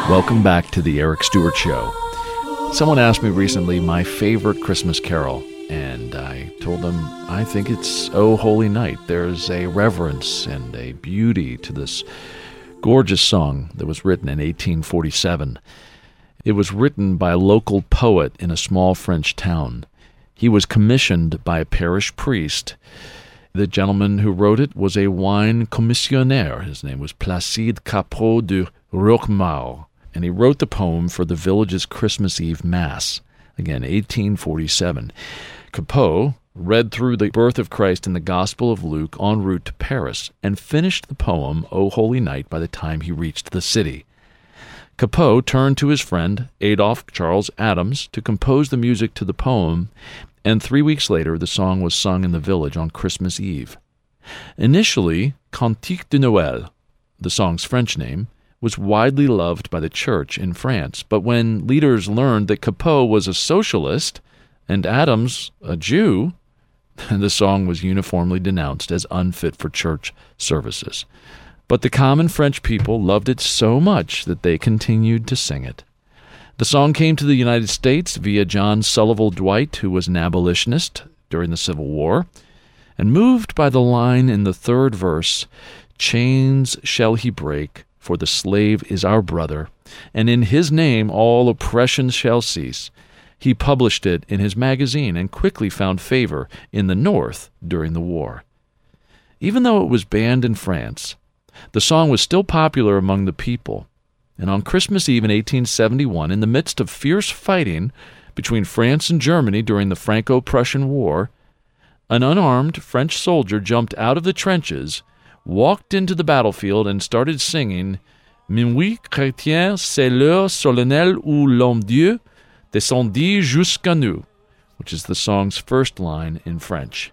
Welcome back to the Eric Stewart Show. Someone asked me recently my favorite Christmas carol, and I told them I think it's "O Holy Night." There's a reverence and a beauty to this gorgeous song that was written in 1847. It was written by a local poet in a small French town. He was commissioned by a parish priest. The gentleman who wrote it was a wine commissionnaire. His name was Placide Cappeau de Roquemaure, and he wrote the poem for the village's Christmas Eve Mass. Again, 1847. Cappeau read through the birth of Christ in the Gospel of Luke en route to Paris and finished the poem O Holy Night by the time he reached the city. Cappeau turned to his friend Adolphe Charles Adams to compose the music to the poem, and 3 weeks later the song was sung in the village on Christmas Eve. Initially, Cantique de Noël, the song's French name, was widely loved by the church in France, but when leaders learned that Cappeau was a socialist and Adams a Jew, the song was uniformly denounced as unfit for church services. But the common French people loved it so much that they continued to sing it. The song came to the United States via John Sullivan Dwight, who was an abolitionist during the Civil War, and moved by the line in the third verse, "Chains shall he break, for the slave is our brother, and in his name all oppression shall cease." He published it in his magazine and quickly found favor in the North during the war. Even though it was banned in France, the song was still popular among the people. And on Christmas Eve in 1871, in the midst of fierce fighting between France and Germany during the Franco-Prussian War, an unarmed French soldier jumped out of the trenches, walked into the battlefield, and started singing Minuit chrétien, c'est l'heure solennelle où l'homme Dieu descendit jusqu'à nous, which is the song's first line in French.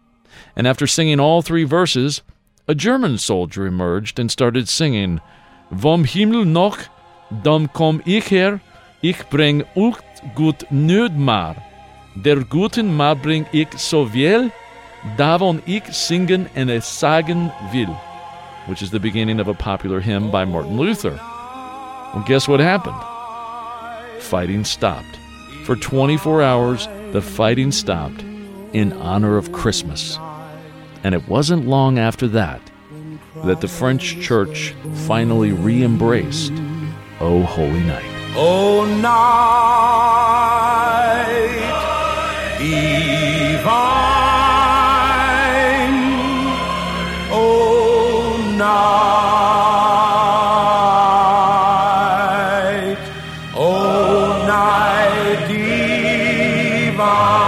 And after singing all three verses, a German soldier emerged and started singing Vom Himmel noch, dam komm ich her, ich bring ucht gut nöd mar, der guten mar bring ich so viel, davon ich singen en es sagen will, which is the beginning of a popular hymn by Martin Luther. Well, guess what happened? Fighting stopped. For 24 hours, the fighting stopped in honor of Christmas. And it wasn't long after that the French church finally re-embraced O Holy Night. O night divine, O night, O night divine.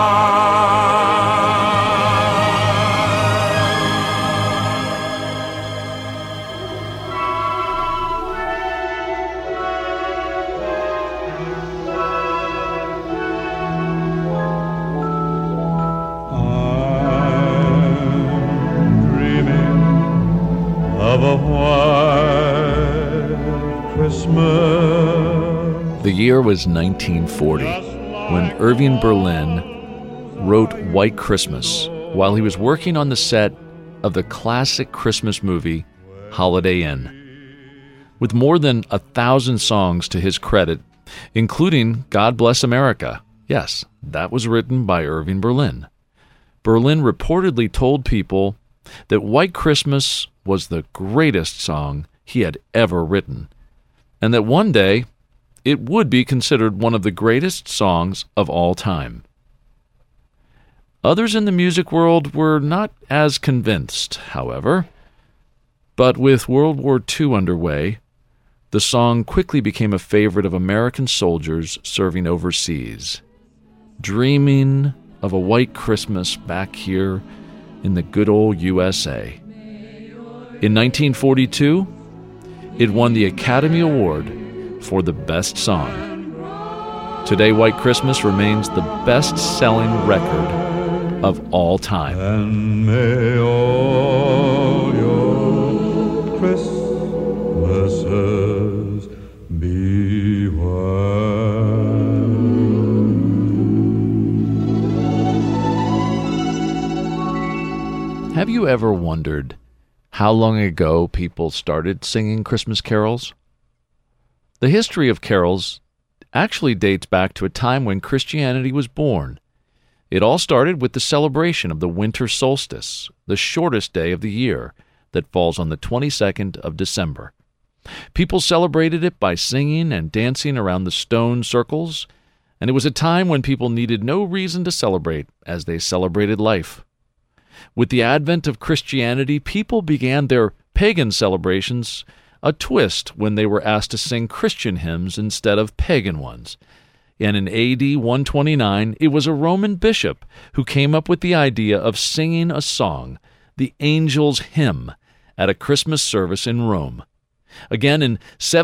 The year was 1940, when Irving Berlin wrote White Christmas while he was working on the set of the classic Christmas movie Holiday Inn. With more than 1,000 songs to his credit, including God Bless America. Yes, that was written by Irving Berlin. Berlin reportedly told people that White Christmas was the greatest song he had ever written, and that one day it would be considered one of the greatest songs of all time. Others in the music world were not as convinced, however, but with World War II underway, the song quickly became a favorite of American soldiers serving overseas, dreaming of a white Christmas back here in the good old USA. In 1942, it won the Academy Award for the best song. Today, White Christmas remains the best-selling record of all time. And may all your Christmases be white. Have you ever wondered how long ago people started singing Christmas carols? The history of carols actually dates back to a time when Christianity was born. It all started with the celebration of the winter solstice, the shortest day of the year, that falls on the 22nd of December. People celebrated it by singing and dancing around the stone circles, and it was a time when people needed no reason to celebrate as they celebrated life. With the advent of Christianity, people began their pagan celebrations a twist when they were asked to sing Christian hymns instead of pagan ones. And in AD 129, it was a Roman bishop who came up with the idea of singing a song, the Angel's Hymn, at a Christmas service in Rome. Again, in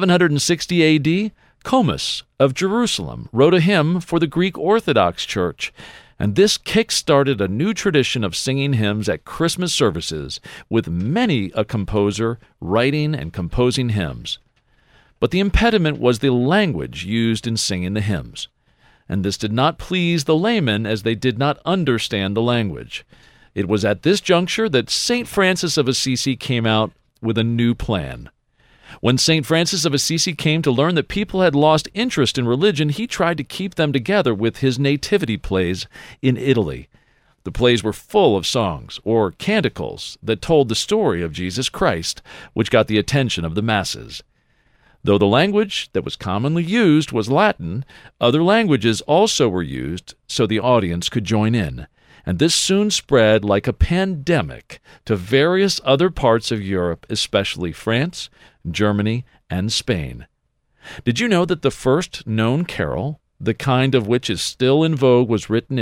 760 AD, Comus of Jerusalem wrote a hymn for the Greek Orthodox Church, and this kick-started a new tradition of singing hymns at Christmas services, with many a composer writing and composing hymns. But the impediment was the language used in singing the hymns, and this did not please the laymen as they did not understand the language. It was at this juncture that St. Francis of Assisi came out with a new plan. When St. Francis of Assisi came to learn that people had lost interest in religion, he tried to keep them together with his nativity plays in Italy. The plays were full of songs, or canticles, that told the story of Jesus Christ, which got the attention of the masses. Though the language that was commonly used was Latin, other languages also were used so the audience could join in. And this soon spread like a pandemic to various other parts of Europe, especially France, Germany, and Spain. Did you know that the first known carol, the kind of which is still in vogue, was written in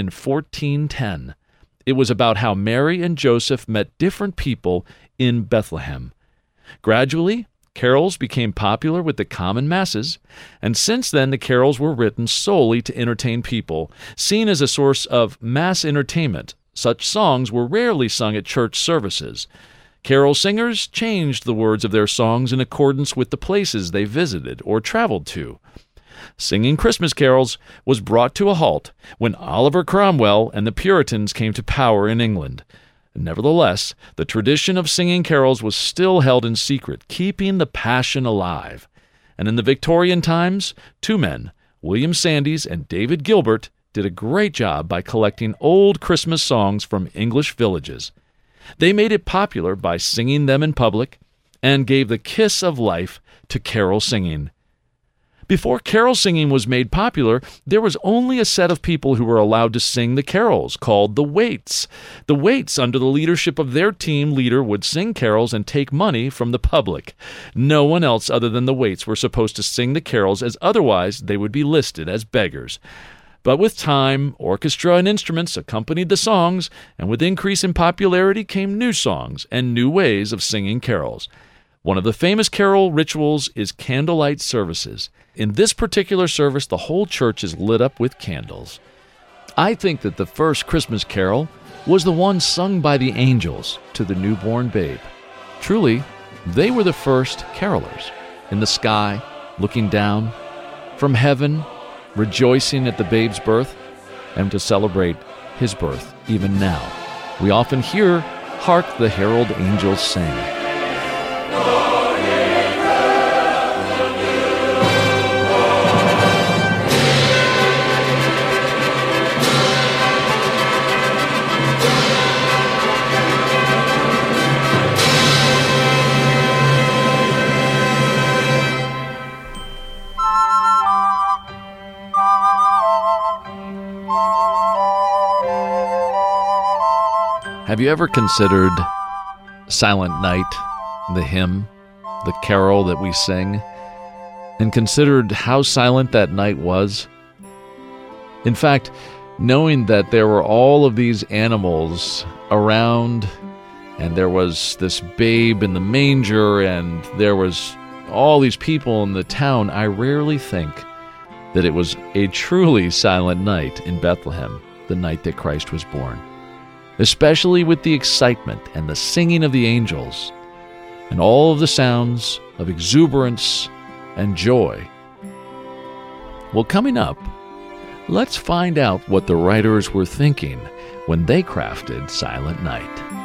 1410? It was about how Mary and Joseph met different people in Bethlehem. Gradually, carols became popular with the common masses, and since then the carols were written solely to entertain people, seen as a source of mass entertainment. Such songs were rarely sung at church services. Carol singers changed the words of their songs in accordance with the places they visited or traveled to. Singing Christmas carols was brought to a halt when Oliver Cromwell and the Puritans came to power in England. Nevertheless, the tradition of singing carols was still held in secret, keeping the passion alive. And in the Victorian times, two men, William Sandys and David Gilbert, did a great job by collecting old Christmas songs from English villages. They made it popular by singing them in public and gave the kiss of life to carol singing. Before carol singing was made popular, there was only a set of people who were allowed to sing the carols, called the Waits. The Waits, under the leadership of their team leader, would sing carols and take money from the public. No one else other than the Waits were supposed to sing the carols, as otherwise they would be listed as beggars. But with time, orchestra and instruments accompanied the songs, and with increase in popularity came new songs and new ways of singing carols. One of the famous carol rituals is candlelight services. In this particular service, the whole church is lit up with candles. I think that the first Christmas carol was the one sung by the angels to the newborn babe. Truly, they were the first carolers, in the sky, looking down, from heaven, rejoicing at the babe's birth, and to celebrate his birth even now. We often hear, "Hark the herald angels sing." Have you ever considered Silent Night, the hymn, the carol that we sing, and considered how silent that night was? In fact, knowing that there were all of these animals around, and there was this babe in the manger, and there was all these people in the town, I rarely think that it was a truly silent night in Bethlehem, the night that Christ was born. Especially with the excitement and the singing of the angels and all of the sounds of exuberance and joy. Well, coming up, let's find out what the writers were thinking when they crafted Silent Night.